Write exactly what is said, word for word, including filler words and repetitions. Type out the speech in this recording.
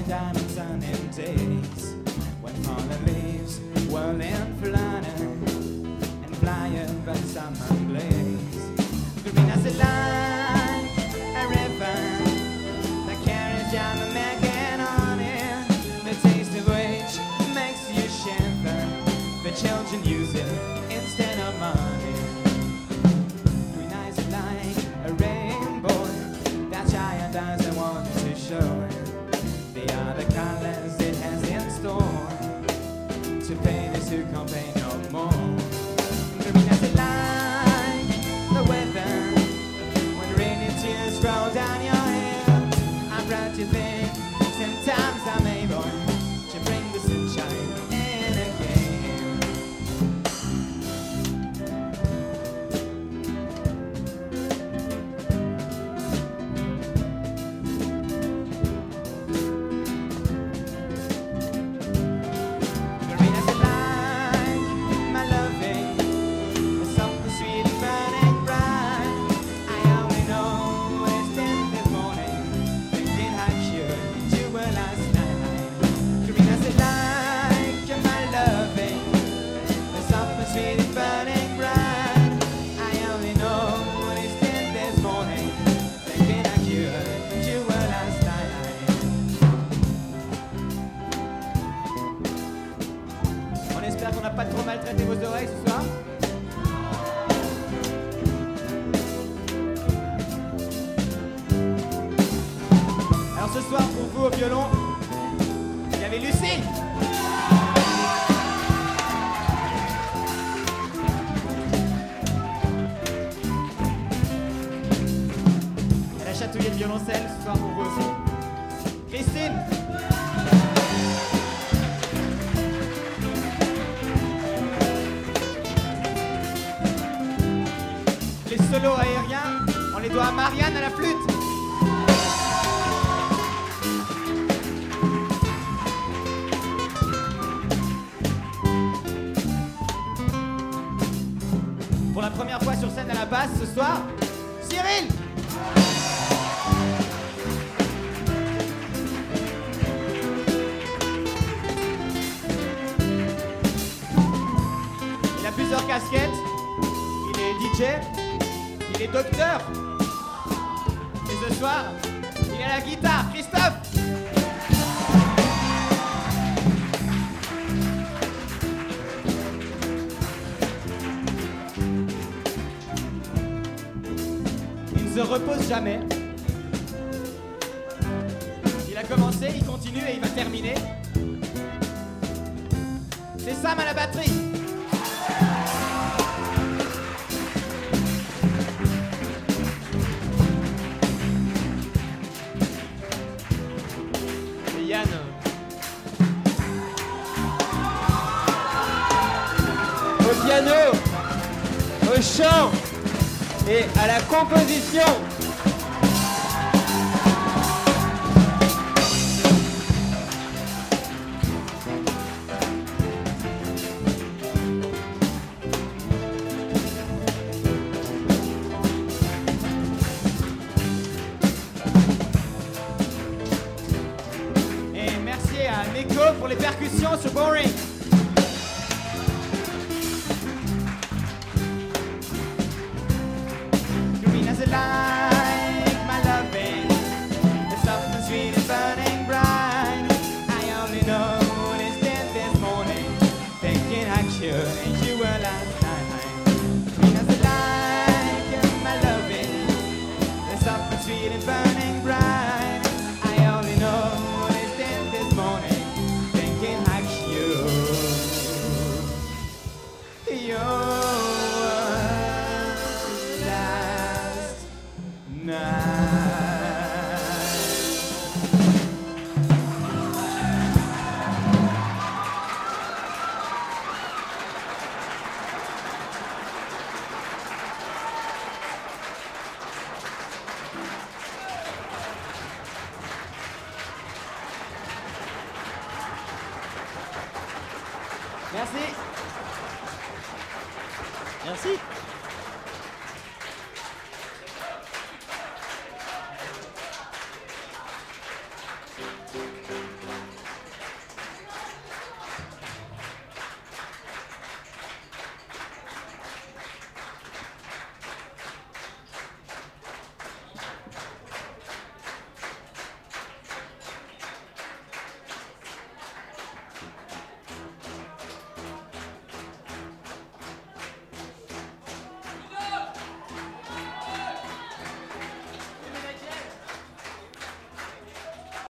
diamonds and in days when fallen leaves whirl and flutter and fly over summer blaze. Green as a line, a river that carries down the milk and honey. The taste of which makes you shiver. The children use it instead of money. Green eyes are like a rainbow that giant eyes I want to show. They are the colors it has in store to painters who can't paint no more. Green as a line, the weather when rainy tears roll down your hair. I'm proud to think sometimes I'm able to bring the sunshine in again. Green as a line, my loving, the something sweet and burning bright. I only know it's ten this morning, thinking how cute you were last night. Green as a line, my loving, the something sweet and burning bright. I only know it's ten this morning, thinking how cute you were last night. On espère qu'on n'a pas trop maltraité vos oreilles ce soir. Alors ce soir pour vous au violon, il y avait Lucie. Elle a chatouillé le violoncelle ce soir pour vous aussi. Christine. Les solos aériens, on les doit à Marianne à la flûte. Pour la première fois sur scène à la basse ce soir, Cyril. Il a plusieurs casquettes. Il est D J, il est docteur. Et ce soir, il est à la guitare, Christophe. Il ne se repose jamais. Il a commencé, il continue et il va terminer. C'est Sam à la batterie. Et Yann. Au piano, au chant et à la composition. Et merci à Neko pour les percussions sur Boring. Green as a light, my loving, the something sweet and burning bright. I only know it's dead this morning, thinking how cute you were last night. Green as a light, my loving, the something sweet and burning bright. I only know it's dead this morning, thinking how cute you were last night. Merci. Merci.